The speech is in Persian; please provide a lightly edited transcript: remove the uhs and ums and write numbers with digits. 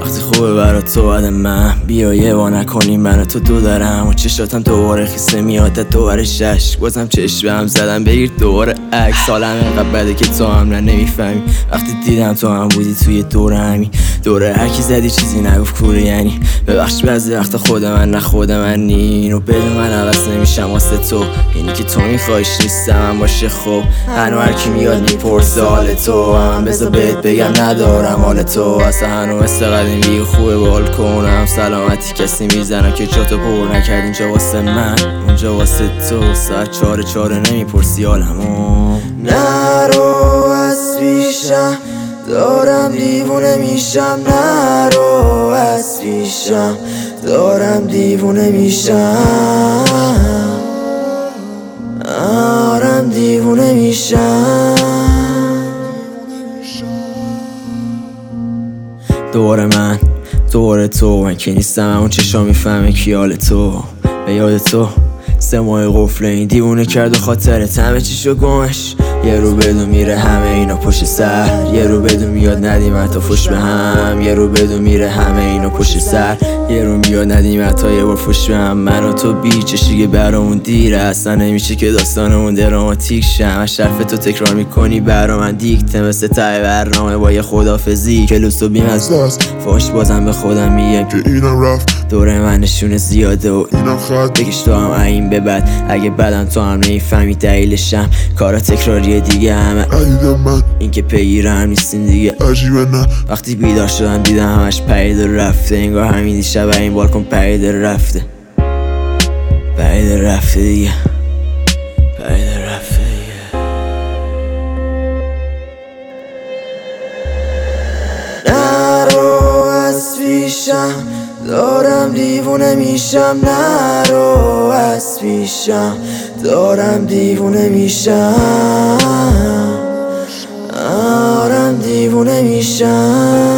وقتی خوبه برات تو بعد من بیا یه با نکنی من تو دو دارم و چشاتم دوباره خیسه میاد دوباره شش بازم چشم هم زدم بگیر دوباره عکس سالم اینقدر بده که تو هم نمیفهمی وقتی دیدم تو هم بودی توی دوره همین دوره هرکی زدی چیزی نگفت کوره یعنی ببخش بعضی وقتا خود من نه خود من اینو بدون من عوض نمیشم واسه تو اینی که تو میخوایش نیستم من باشه خب هنو هرکی میاد میپرسه حال تو من بذار بهت بگم ندارم حال تو اصلا هنو مثل قدیمی خوبه بال کنم سلامتی کسی میزنم که جاتو پر نکرد اینجا واسه من اونجا واسه تو ساعت چاره نمیپرسی حالمو نرو از پیشم دارم دیوونه میشم نرو از پیشم دارم دیوونه میشم دارم دیوونه میشم دور من دور تو من که نیستم اون چشا میفهمه کی حال تو به یاد تو 3 ماه قفل این دیوونه کرد و خاطرت همه چیشو گمش یه رو بدون میره همه اینا پشت سر یه رو بدون میاد ندیم حتی فش به هم یه رو بدون میره همه اینا پشت سر یه رو میاد ندیم حتی یه بار فش به هم من و تو بیچشیگه برامون دیره اصلا نمیشه که داستانمون دراماتیک شه همش حرف تو تکرار میکنی برا من دیکته مثل ته برنامه با یه خدافزی که لوس و بیم از دست فاش بازم به خودم میگم که اینم رفت دوره من نشونه زیاده و اینم خط بکش تو هم این به بعد اگه بدم تو هم نمیفهمی دلیلشم کارا تکراریه دیگه همه ندیدم من این که پیگیره هم نیستین دیگه عجیبه نه وقتی بیدار شدم دیدم همش پرید رفته انگار همین دیشب این بالکن پرید رفته پرید رفته دیگه پرید رفته دیگه نرو از پیشم دارم دیوونه میشم نرو از پیشم دارم دیوونه میشم دارم دیوونه میشم